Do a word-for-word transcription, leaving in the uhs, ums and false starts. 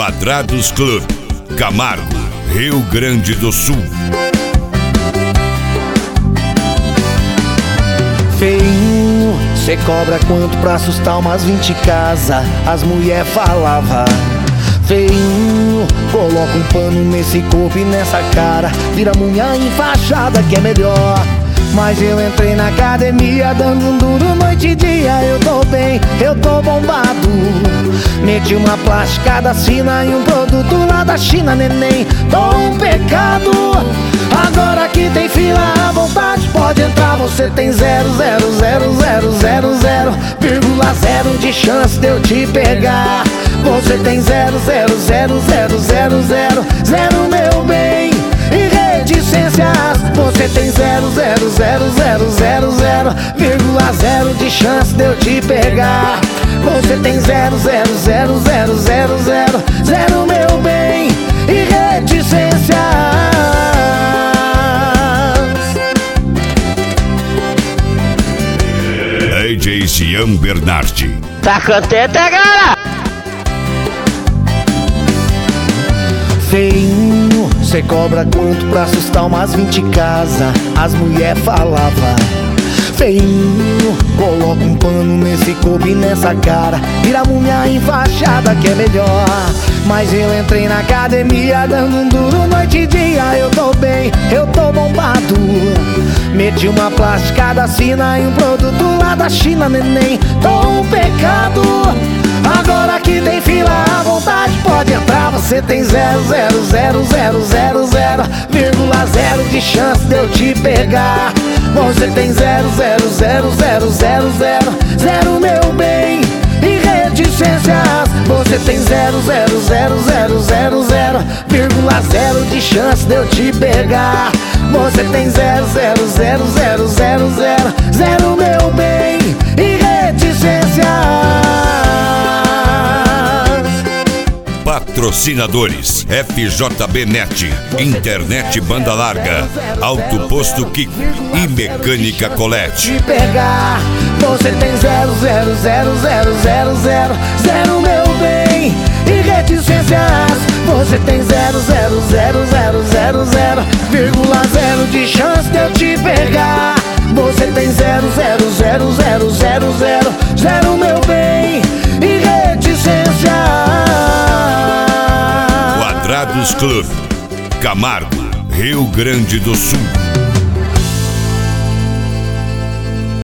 Quadrados Club, Camargo, Rio Grande do Sul. Feinho, cê cobra quanto pra assustar umas vinte casa? As mulher falava. Feinho, coloca um pano nesse corpo e nessa cara, vira mulher enfaixada que é melhor. Mas eu entrei na academia dando um duro noite e dia. Eu tô bem, eu tô bombado. Meti uma plasticada fina e um produto lá da China, neném, tô um pecado. Agora que tem fila à vontade, pode entrar. Você tem zero, zero, zero, zero, zero, zero, vírgula zero de chance de eu te pegar. Você tem zero, zero, zero, zero, zero, zero, zero, meu bem. E reticências, você tem zero, zero, zero, zero, zero, zero, vírgula zero de chance de eu te pegar. Você tem zero, zero, zero, zero, zero, zero, zero, meu bem. E reticências. D J Cian Bernardi. Tá contente agora? Feinho, cê cobra quanto pra assustar umas vinte casa? As mulher falava. Feinho, coloca um pano nesse corpo e nessa cara, vira mulher enfaixada que é melhor. Mas eu entrei na academia dando um duro noite e dia. Eu tô bem, eu tô bombado. Meti uma plasticada fina e um produto lá da China, neném, tô um pecado. Agora que tem fila à vontade, pode entrar. Você tem zero, zero, zero, zero, zero, zero, vírgula zero de chance de eu te pegar. Você tem zero, zero, zero, zero, zero, zero, zero, meu bem. E reticências, você tem zero, zero, zero, zero, zero, zero, vírgula zero de chance de eu te pegar. Você tem zero, zero, zero, zero, zero, zero, zero, meu bem. E reticências. Patrocinadores: F J B Net, Internet Banda Larga, Auto Posto Kiko e Mecânica Colette. Te pegar, você tem zero, zero, zero, zero, zero, zero, zero, meu bem. E reticências, você tem zero, zero, zero, zero, zero, zero, vírgula zero de chance de eu te pegar. Você tem zero, zero, zero, zero, zero, zero, zero, meu bem. E reticências. Quadrados Club, Camargo, Rio Grande do Sul.